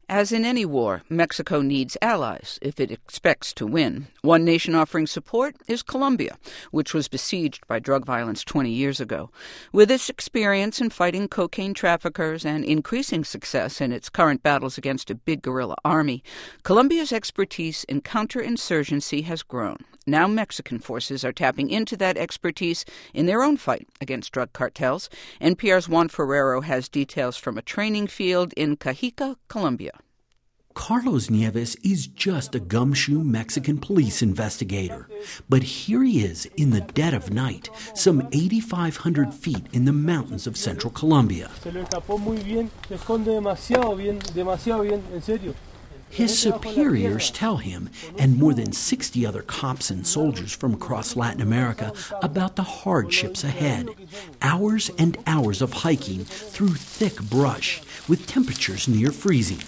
As in any war, Mexico needs allies if it expects to win. One nation offering support is Colombia, which was besieged by drug violence 20 years ago. With its experience in fighting cocaine traffickers and increasing success in its current battles against a big guerrilla army, Colombia's expertise in counterinsurgency has grown. Now Mexican forces are tapping into that expertise in their own fight against drug cartels. NPR's Juan Ferrero has details from a training field in Cajica, Colombia. Carlos Nieves is just a gumshoe Mexican police investigator. But here he is in the dead of night, some 8,500 feet in the mountains of central Colombia. His superiors tell him, and more than 60 other cops and soldiers from across Latin America, about the hardships ahead. Hours and hours of hiking through thick brush, with temperatures near freezing.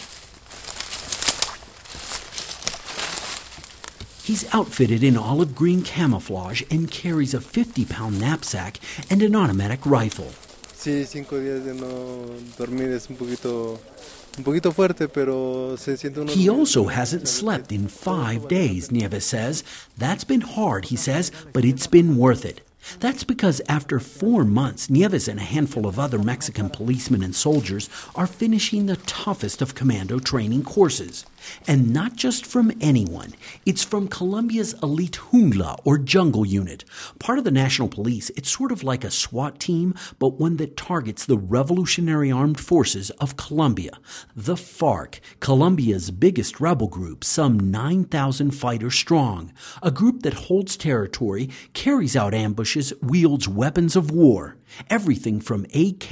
He's outfitted in olive green camouflage and carries a 50-pound knapsack and an automatic rifle. Sí, 5 días de no dormir es un poquito fuerte, pero se siente uno. He also hasn't slept in 5 days, Nieves says. That's been hard, he says, but it's been worth it. That's because after 4 months, Nieves and a handful of other Mexican policemen and soldiers are finishing the toughest of commando training courses. And not just from anyone. It's from Colombia's elite Jungla, or jungle unit. Part of the national police, it's sort of like a SWAT team, but one that targets the Revolutionary Armed Forces of Colombia. The FARC, Colombia's biggest rebel group, some 9,000 fighters strong. A group that holds territory, carries out ambushes, wields weapons of war. Everything from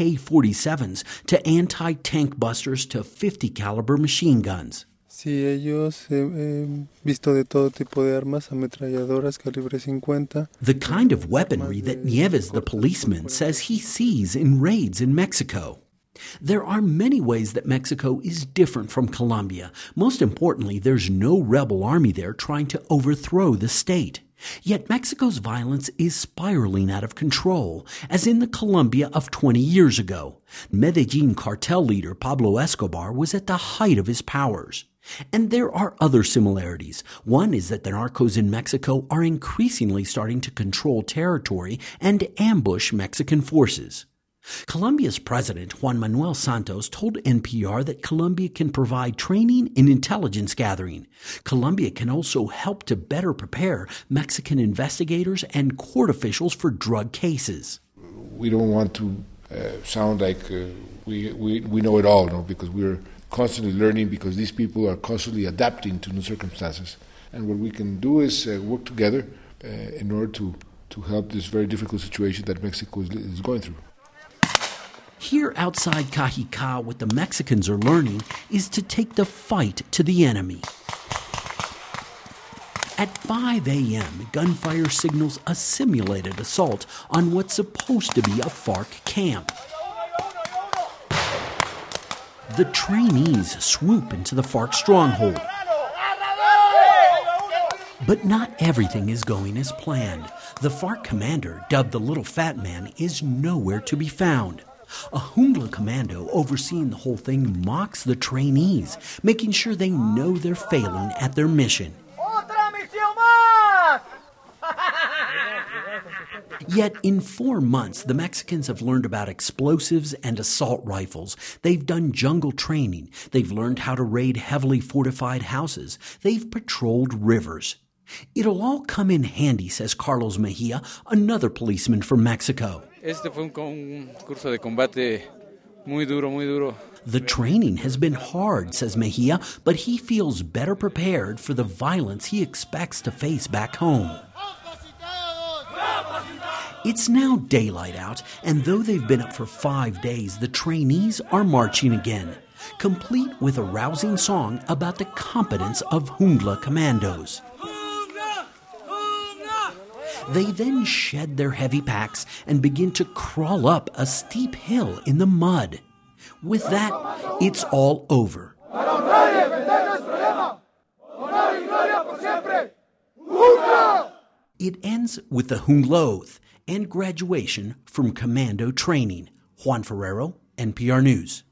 AK-47s to anti-tank busters to 50-caliber machine guns. Sí, ellos visto de todo tipo de armas, ametralladoras, calibre 50. The kind of weaponry that Nieves, the policeman, says he sees in raids in Mexico. There are many ways that Mexico is different from Colombia. Most importantly, there's no rebel army there trying to overthrow the state. Yet Mexico's violence is spiraling out of control, as in the Colombia of 20 years ago. Medellin cartel leader Pablo Escobar was at the height of his powers. And there are other similarities. One is that the narcos in Mexico are increasingly starting to control territory and ambush Mexican forces. Colombia's president, Juan Manuel Santos, told NPR that Colombia can provide training in intelligence gathering. Colombia can also help to better prepare Mexican investigators and court officials for drug cases. We don't want to sound like we know it all, no, because we're constantly learning, because these people are constantly adapting to new circumstances. And what we can do is work together in order to help this very difficult situation that Mexico is going through. Here outside Cajica, what the Mexicans are learning is to take the fight to the enemy. At 5 a.m., gunfire signals a simulated assault on what's supposed to be a FARC camp. The trainees swoop into the FARC stronghold. But not everything is going as planned. The FARC commander, dubbed the Little Fat Man, is nowhere to be found. A Jungla commando overseeing the whole thing mocks the trainees, making sure they know they're failing at their mission. Yet in 4 months, the Mexicans have learned about explosives and assault rifles. They've done jungle training. They've learned how to raid heavily fortified houses. They've patrolled rivers. It'll all come in handy, says Carlos Mejia, another policeman from Mexico. Este fue un curso de combate muy duro. The training has been hard, says Mejia, but he feels better prepared for the violence he expects to face back home. It's now daylight out, and though they've been up for 5 days, the trainees are marching again, complete with a rousing song about the competence of Jungla commandos. They then shed their heavy packs and begin to crawl up a steep hill in the mud. With that, it's all over. It ends with the Jungla Oath and graduation from commando training. Juan Ferrero, NPR News.